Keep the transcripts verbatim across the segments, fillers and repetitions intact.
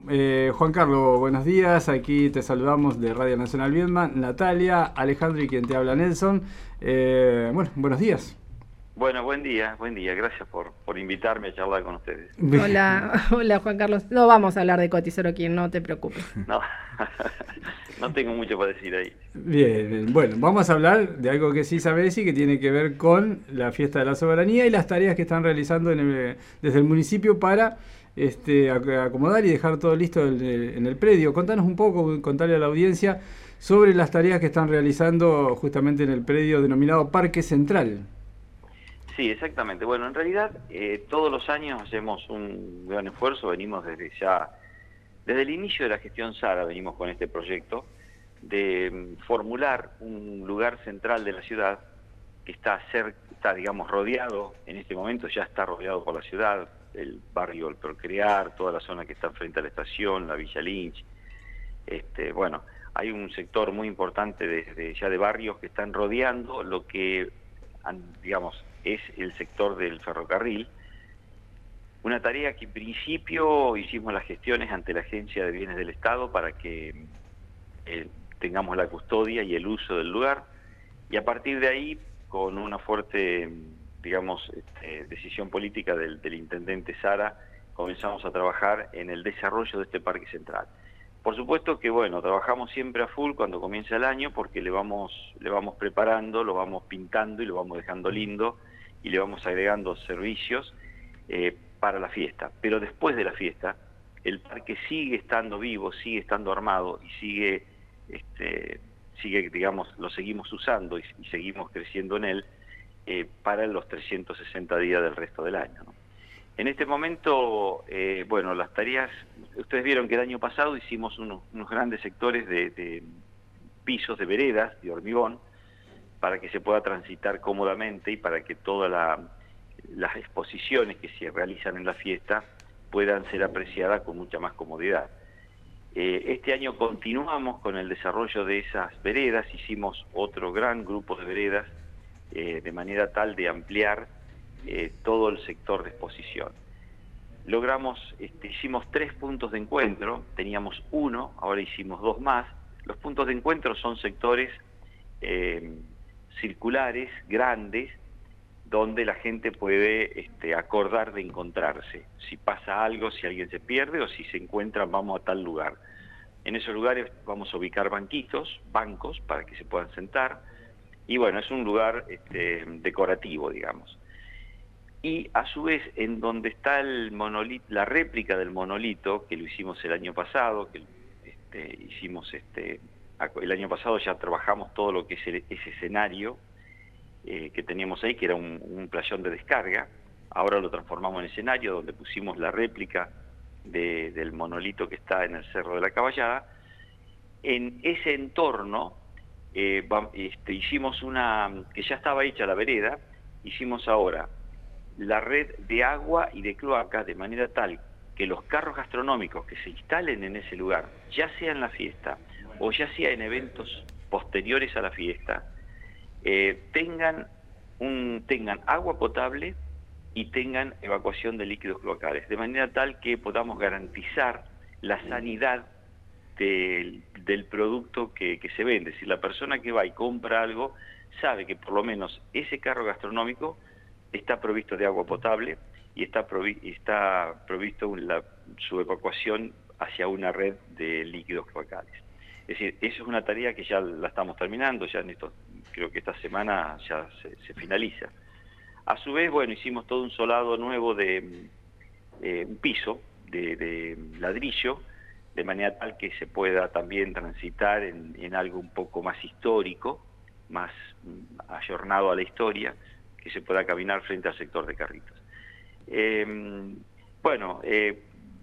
eh, Juan Carlos, buenos días. Aquí te saludamos de Radio Nacional Viedma. Natalia, Alejandro y quien te habla, Nelson. Eh, bueno, buenos días. Bueno, buen día, buen día. Gracias por, por invitarme a charlar con ustedes. Hola, hola Juan Carlos. No vamos a hablar de Coti Sorokin, no te preocupes. No, no tengo mucho para decir ahí. Bien, bien, bueno, vamos a hablar de algo que sí sabés y que tiene que ver con la fiesta de la soberanía y las tareas que están realizando en el, desde el municipio para este, acomodar y dejar todo listo en el, en el predio. Contanos un poco, contarle a la audiencia sobre las tareas que están realizando justamente en el predio denominado Parque Central. Sí, exactamente. Bueno, en realidad eh, todos los años hacemos un gran esfuerzo, venimos desde ya, desde el inicio de la gestión Sara, venimos con este proyecto de um, formular un lugar central de la ciudad que está, cerca, está, digamos, rodeado, en este momento ya está rodeado por la ciudad, el barrio El Procrear, toda la zona que está frente a la estación, la Villa Lynch, este, bueno, hay un sector muy importante de, de, ya de barrios que están rodeando lo que, digamos, es el sector del ferrocarril, una tarea que en principio hicimos las gestiones ante la Agencia de Bienes del Estado para que eh, tengamos la custodia y el uso del lugar, y a partir de ahí, con una fuerte, digamos, este, decisión política del, del intendente Sara, comenzamos a trabajar en el desarrollo de este parque central. Por supuesto que, bueno, trabajamos siempre a full cuando comienza el año porque le vamos, le vamos preparando, lo vamos pintando y lo vamos dejando lindo, y le vamos agregando servicios eh, para la fiesta. Pero después de la fiesta, el parque sigue estando vivo, sigue estando armado y sigue, este, sigue digamos, lo seguimos usando y, y seguimos creciendo en él eh, para los trescientos sesenta días del resto del año, ¿no? En este momento, eh, bueno, las tareas, ustedes vieron que el año pasado hicimos unos, unos grandes sectores de, de pisos de veredas, de hormigón, para que se pueda transitar cómodamente y para que todas la, las exposiciones que se realizan en la fiesta puedan ser apreciadas con mucha más comodidad. Eh, este año continuamos con el desarrollo de esas veredas, hicimos otro gran grupo de veredas eh, de manera tal de ampliar eh, todo el sector de exposición. Logramos, este, hicimos tres puntos de encuentro, teníamos uno, ahora hicimos dos más. Los puntos de encuentro son sectores eh, circulares, grandes, donde la gente puede este, acordar de encontrarse. Si pasa algo, si alguien se pierde o si se encuentran, vamos a tal lugar. En esos lugares vamos a ubicar banquitos, bancos, para que se puedan sentar. Y bueno, es un lugar este, decorativo, digamos. Y a su vez, en donde está el monolito, la réplica del monolito, que lo hicimos el año pasado, que este, hicimos este, el año pasado ya trabajamos todo lo que es el, ese escenario eh, que teníamos ahí, que era un, un playón de descarga. Ahora lo transformamos en escenario, donde pusimos la réplica de, del monolito que está en el Cerro de la Caballada. En ese entorno eh, este, hicimos una, que ya estaba hecha la vereda, hicimos ahora la red de agua y de cloaca de manera tal que los carros gastronómicos que se instalen en ese lugar, ya sea en la fiesta o ya sea en eventos posteriores a la fiesta, eh, tengan, un, tengan agua potable y tengan evacuación de líquidos cloacales, de manera tal que podamos garantizar la sanidad del, del producto que, que se vende. Si la persona que va y compra algo sabe que por lo menos ese carro gastronómico está provisto de agua potable y está, provi está provisto la, su evacuación hacia una red de líquidos cloacales. Es decir, eso es una tarea que ya la estamos terminando, ya en esto, creo que esta semana ya se, se finaliza. A su vez, bueno, hicimos todo un solado nuevo de eh, un piso de, de ladrillo, de manera tal que se pueda también transitar en, en algo un poco más histórico, más ayornado a la historia, que se pueda caminar frente al sector de carritos. Eh, bueno, eh,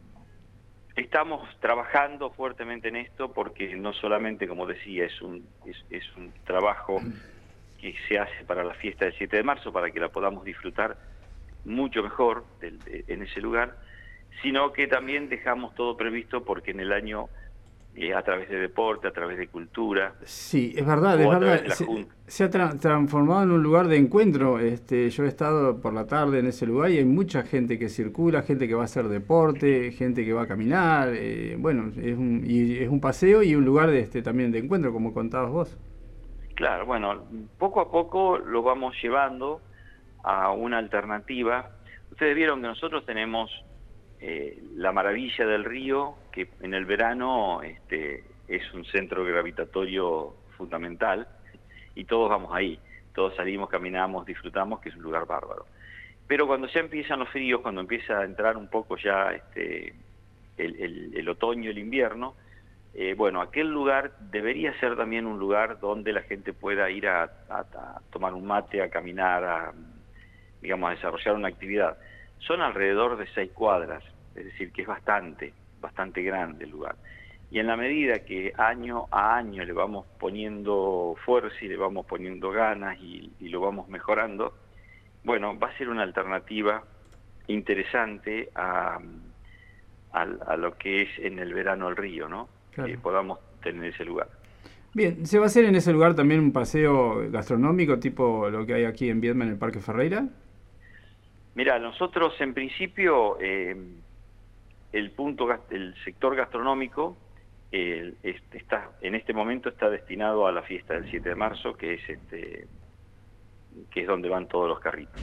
estamos trabajando fuertemente en esto porque no solamente, como decía, es un, es, es un trabajo que se hace para la fiesta del siete de marzo, para que la podamos disfrutar mucho mejor del, de, en ese lugar, sino que también dejamos todo previsto porque en el año eh, a través de deporte, a través de cultura. Sí, es verdad, es o a través verdad. de la Se, Junta. se ha tra- transformado en un lugar de encuentro. Este, yo he estado por la tarde en ese lugar y hay mucha gente que circula, gente que va a hacer deporte, gente que va a caminar. Eh, bueno, es un, y es un paseo y un lugar de, este, también de encuentro, como contabas vos. Claro, bueno, poco a poco lo vamos llevando a una alternativa. Ustedes vieron que nosotros tenemos eh, la maravilla del río, que en el verano este, es un centro gravitatorio fundamental, y todos vamos ahí, todos salimos, caminamos, disfrutamos, que es un lugar bárbaro. Pero cuando ya empiezan los fríos, cuando empieza a entrar un poco ya este, el, el, el otoño, el invierno, Eh, bueno, aquel lugar debería ser también un lugar donde la gente pueda ir a, a, a tomar un mate, a caminar, a, digamos, a desarrollar una actividad. Son alrededor de seis cuadras, es decir, que es bastante, bastante grande el lugar. Y en la medida que año a año le vamos poniendo fuerza y le vamos poniendo ganas y, y lo vamos mejorando, bueno, va a ser una alternativa interesante a, a, a lo que es en el verano el río, ¿no? Claro. Que podamos tener ese lugar. Bien, ¿se va a hacer en ese lugar también un paseo gastronómico tipo lo que hay aquí en Viedma en el Parque Ferreira? Mira, nosotros en principio eh, el punto, el sector gastronómico eh, este, está en este momento está destinado a la fiesta del siete de marzo, que es este que es donde van todos los carritos.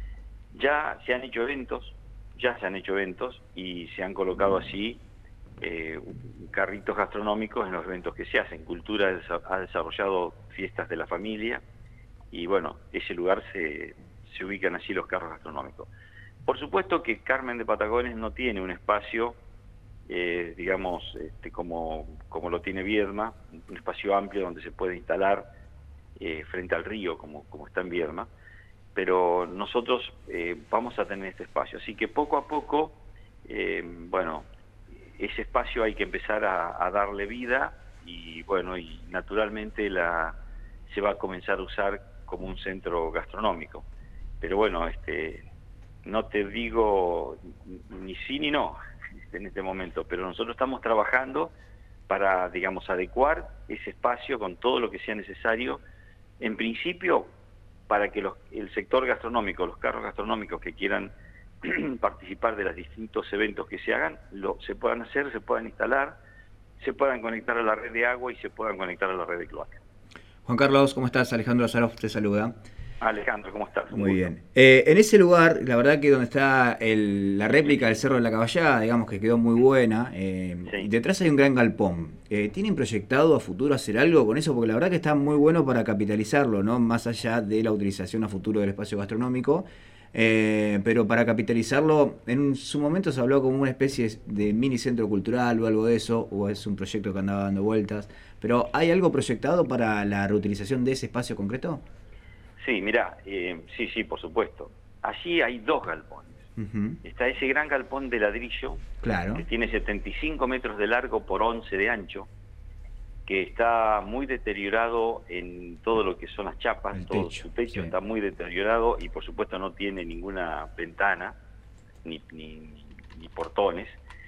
Ya se han hecho eventos, ya se han hecho eventos y se han colocado así Eh, carritos gastronómicos en los eventos que se hacen. Cultura ha desarrollado fiestas de la familia y bueno, ese lugar se, se ubican allí los carros gastronómicos. Por supuesto que Carmen de Patagones no tiene un espacio, eh, digamos, este, como, como lo tiene Viedma, un espacio amplio donde se puede instalar eh, frente al río, como, como está en Viedma, pero nosotros eh, vamos a tener este espacio. Así que poco a poco, eh, bueno, ese espacio hay que empezar a, a darle vida y bueno, y naturalmente la, se va a comenzar a usar como un centro gastronómico. Pero bueno, este, no te digo ni sí ni no en este momento, pero nosotros estamos trabajando para, digamos, adecuar ese espacio con todo lo que sea necesario, en principio para que los, el sector gastronómico, los carros gastronómicos que quieran participar de los distintos eventos que se hagan, lo, se puedan hacer, se puedan instalar, se puedan conectar a la red de agua y se puedan conectar a la red de cloaca. Juan Carlos, ¿cómo estás? Alejandro Azaroff te saluda. Alejandro, ¿cómo estás? Muy bien. Eh, en ese lugar, la verdad que donde está el, la réplica del Cerro de la Caballada, digamos que quedó muy buena, eh, sí. Detrás hay un gran galpón. Eh, ¿Tienen proyectado a futuro hacer algo con eso? Porque la verdad que está muy bueno para capitalizarlo, ¿no? Más allá de la utilización a futuro del espacio gastronómico. Eh, pero para capitalizarlo, en su momento se habló como una especie de mini centro cultural o algo de eso, o es un proyecto que andaba dando vueltas, pero ¿hay algo proyectado para la reutilización de ese espacio concreto? Sí, mirá, eh, sí, sí, por supuesto. Allí hay dos galpones. Uh-huh. Está ese gran galpón de ladrillo, claro, que tiene setenta y cinco metros de largo por once de ancho, que está muy deteriorado en todo lo que son las chapas, el todo techo, su techo sí. está muy deteriorado y por supuesto no tiene ninguna ventana ni, ni, ni portones.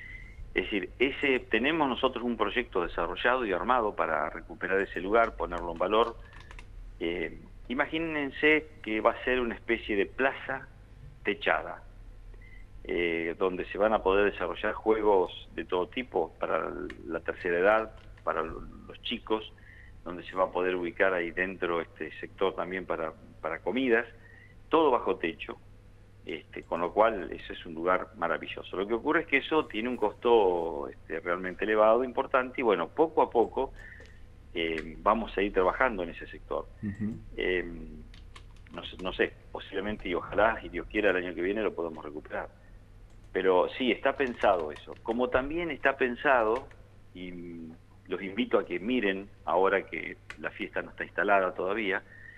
Es decir, ese tenemos nosotros un proyecto desarrollado y armado para recuperar ese lugar, ponerlo en valor. Eh, imagínense que va a ser una especie de plaza techada, eh, donde se van a poder desarrollar juegos de todo tipo para la tercera edad, para los chicos, donde se va a poder ubicar ahí dentro este sector también para, para comidas, todo bajo techo, este, con lo cual ese es un lugar maravilloso. Lo que ocurre es que eso tiene un costo este, realmente elevado, importante, y bueno, poco a poco eh, vamos a ir trabajando en ese sector. Uh-huh. eh, no, no sé, posiblemente y ojalá, y Dios quiera, el año que viene lo podamos recuperar. Pero sí, está pensado eso. Como también está pensado, y los invito a que miren, ahora que la fiesta no está instalada todavía,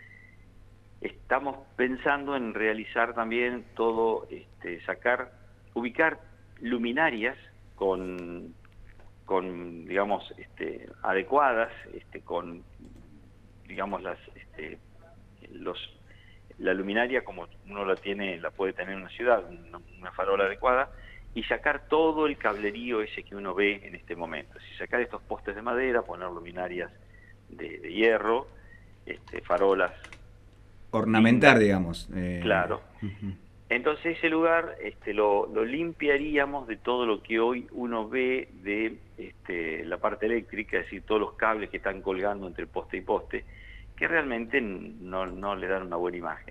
estamos pensando en realizar también todo, este, sacar, ubicar luminarias con, con digamos, este, adecuadas, este, con, digamos, las, este, los, la luminaria como uno la tiene, la puede tener en una ciudad, una, una farola adecuada, y sacar todo el cablerío ese que uno ve en este momento. Si sacar estos postes de madera, poner luminarias de, de hierro, este, farolas. Ornamentar, digamos. Eh, claro. Uh-huh. Entonces ese lugar este, lo, lo limpiaríamos de todo lo que hoy uno ve de este, la parte eléctrica, es decir, todos los cables que están colgando entre poste y poste, que realmente no, no le dan una buena imagen.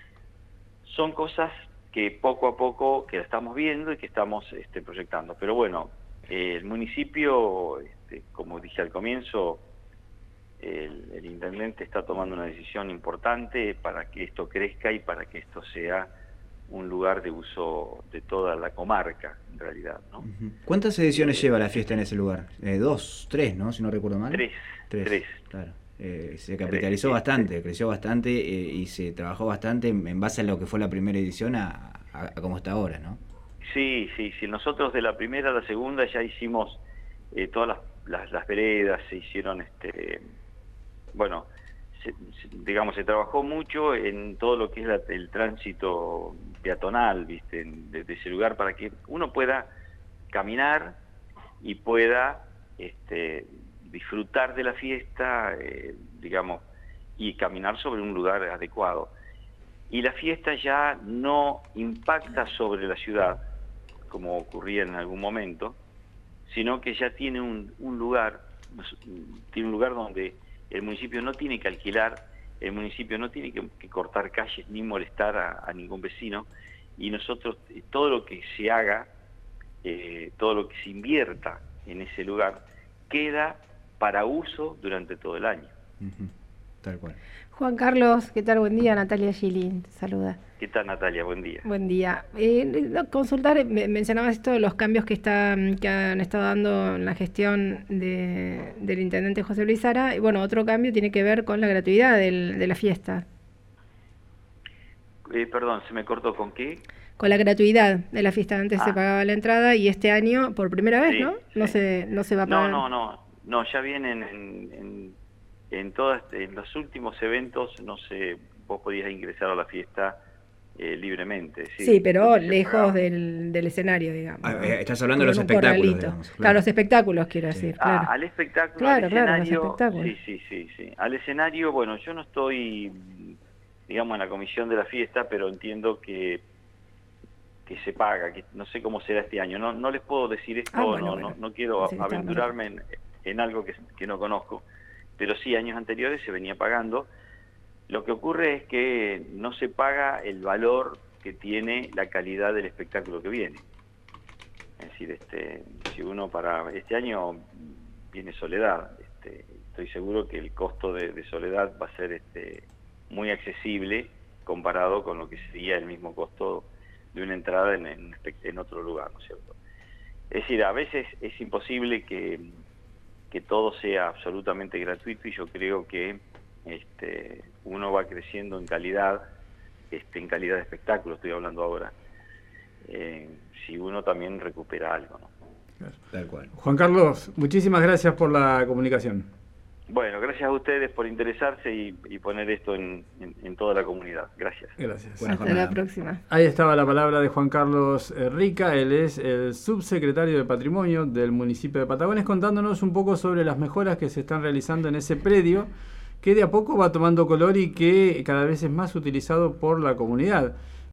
Son cosas que poco a poco que la estamos viendo y que estamos este, proyectando. Pero bueno, eh, el municipio, este, como dije al comienzo, el, el intendente está tomando una decisión importante para que esto crezca y para que esto sea un lugar de uso de toda la comarca, en realidad, ¿no? ¿Cuántas ediciones eh, lleva la fiesta en ese lugar? Eh, dos, tres, ¿no? Si no recuerdo mal. Tres. Tres, tres. Claro. Eh, se capitalizó tres, bastante, tres. creció bastante eh, y se trabajó bastante en, en base a lo que fue la primera edición a, a, a cómo está ahora, ¿no? Sí, sí, sí. Nosotros de la primera a la segunda ya hicimos eh, todas las, las, las veredas, se hicieron, este, bueno, se, se, digamos, se trabajó mucho en todo lo que es la, el tránsito peatonal, ¿viste? Desde ese lugar para que uno pueda caminar y pueda este, disfrutar de la fiesta, eh, digamos, y caminar sobre un lugar adecuado. Y la fiesta ya no impacta sobre la ciudad, como ocurría en algún momento, sino que ya tiene un, un lugar, tiene un lugar donde el municipio no tiene que alquilar, el municipio no tiene que, que cortar calles ni molestar a, a ningún vecino, y nosotros, todo lo que se haga, eh, todo lo que se invierta en ese lugar, queda para uso durante todo el año. Uh-huh. Tal cual. Juan Carlos, ¿qué tal? Buen día, Natalia Gilín, te saluda. ¿Qué tal, Natalia? Buen día. Buen día. Eh, consultar, me, mencionabas esto de los cambios que está, que han estado dando en la gestión de, del intendente José Luis Sara, y bueno, otro cambio tiene que ver con la gratuidad del, de la fiesta. Eh, perdón, ¿se me cortó con qué? Con la gratuidad de la fiesta. Antes ah. se pagaba la entrada y este año, por primera vez, sí, ¿no? No, sí. se, no se va a pagar. No, no, no, no, ya vienen en, en, en todas, en los últimos eventos, no sé, vos podías ingresar a la fiesta eh, libremente. Sí, sí, pero lejos del, del escenario, digamos. Ah, ¿no? Estás hablando de los espectáculos, digamos, claro. claro, los espectáculos, quiero sí. decir. Ah, claro. al espectáculo, claro, al escenario, claro, los espectáculos. sí, sí, sí, sí. Al escenario, bueno, yo no estoy, digamos, en la comisión de la fiesta, pero entiendo que que se paga, que no sé cómo será este año. No, no les puedo decir esto, ah, bueno, no, bueno. no, no quiero sí, aventurarme en, en algo que, que no conozco, pero sí, años anteriores se venía pagando. Lo que ocurre es que no se paga el valor que tiene la calidad del espectáculo que viene. Es decir, este, si uno para este año viene Soledad, este, estoy seguro que el costo de, de Soledad va a ser este, muy accesible comparado con lo que sería el mismo costo de una entrada en, en, en otro lugar, ¿no es cierto? Es decir, a veces es imposible que, que todo sea absolutamente gratuito, y yo creo que este, uno va creciendo en calidad, este, en calidad de espectáculo, estoy hablando ahora, eh, si uno también recupera algo, ¿no? Claro. Tal cual. Juan Carlos, muchísimas gracias por la comunicación. Bueno, gracias a ustedes por interesarse y, y poner esto en, en, en toda la comunidad. Gracias. Gracias. Hasta jornada. La próxima. Ahí estaba la palabra de Juan Carlos Rica. Él es el subsecretario de Patrimonio del municipio de Patagones, contándonos un poco sobre las mejoras que se están realizando en ese predio, que de a poco va tomando color y que cada vez es más utilizado por la comunidad.